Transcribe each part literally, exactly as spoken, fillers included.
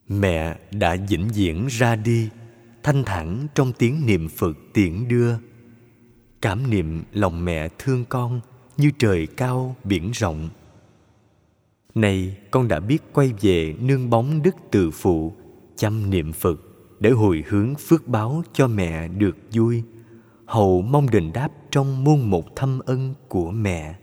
Mẹ đã vĩnh viễn ra đi, thanh thản trong tiếng niệm Phật tiễn đưa. Cảm niệm lòng mẹ thương con như trời cao biển rộng. Nay con đã biết quay về nương bóng đức từ phụ, chăm niệm Phật để hồi hướng phước báo cho mẹ được vui, hầu mong đền đáp trong muôn một thâm ân của mẹ.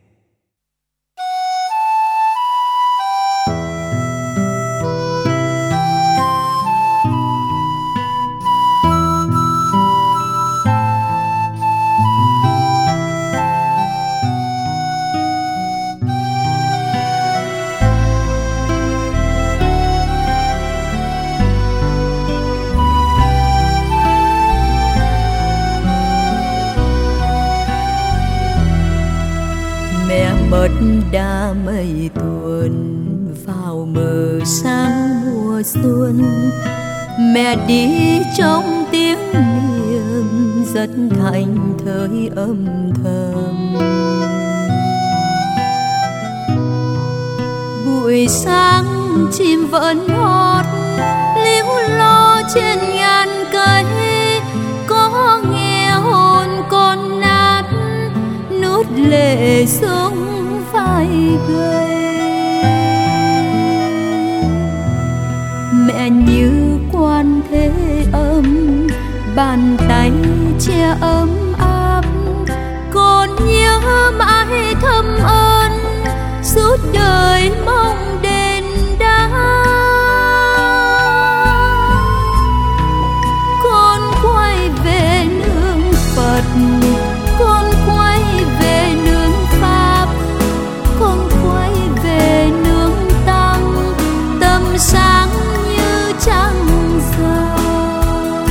Mất đã mấy tuần vào mờ sáng mùa xuân, mẹ đi trong tiếng niệm rất thành thơi âm thầm. Buổi sáng chim vẫn hót líu lo trên ngàn cây, có nghe hồn con nát nuốt lệ xuống vai gầy. Mẹ như quan thế âm, bàn tay che ấm áp, còn nhớ mãi thâm ơn suốt đời mong đền đáp. Con quay về nương Phật, con quay về nương Pháp, con quay về nương Tăng, tâm sáng như trăng rằm.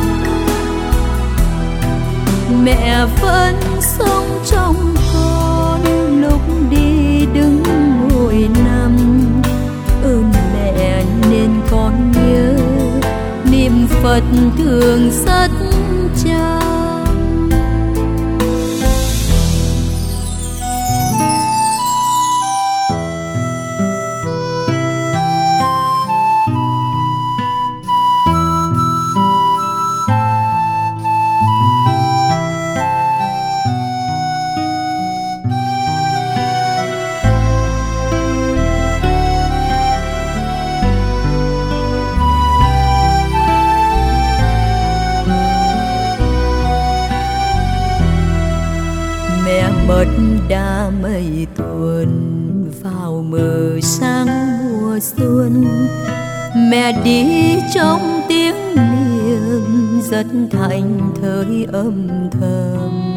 Mẹ vẫn sống trong con lúc đi đứng ngồi nằm. Ơn mẹ nên con nhớ niệm Phật thường rất chăm. Mất đã mấy tuần vào mờ sáng mùa xuân, mẹ đi trong tiếng niệm rất thành thơi âm thầm.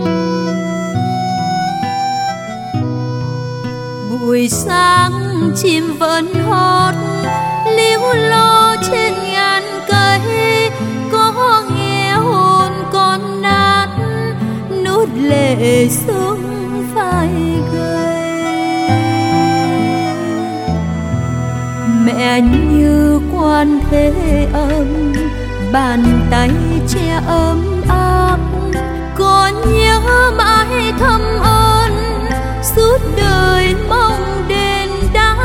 Buổi sáng chim vẫn hót líu lo trên ngàn cây, có nghe hồn con nát nuốt lệ xuống vai gầy. Mẹ như quan thế âm, bàn tay che ấm áp, còn nhớ mãi thâm ơn suốt đời mong đền đáp.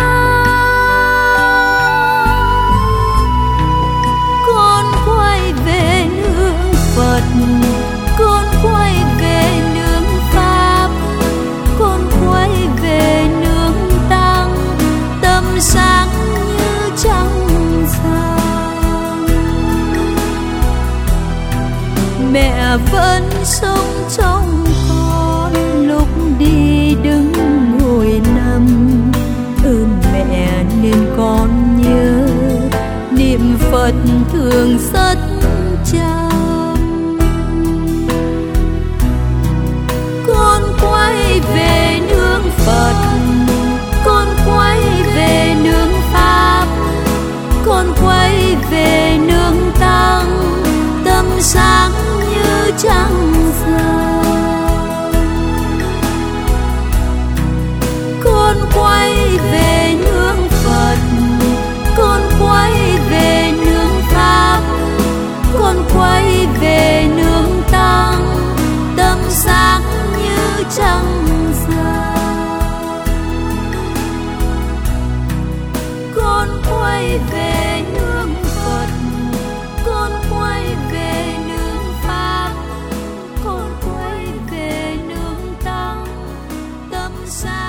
Con quay về nương Phật, con quay về nương Pháp, con quay về nương Tăng, tâm sáng như trăng rằm. Mẹ vẫn sống trong con lúc đi đứng ngồi nằm. Ơn mẹ nên con nhớ niệm Phật thường rất chăm. Con quay về nương Phật, con quay về nương Pháp, con quay về nương Tăng, tâm sáng như trăng rằm. Con quay về nương Phật, con quay về nương Pháp, con quay về nương Tăng, tâm sáng như trăng rằm. xa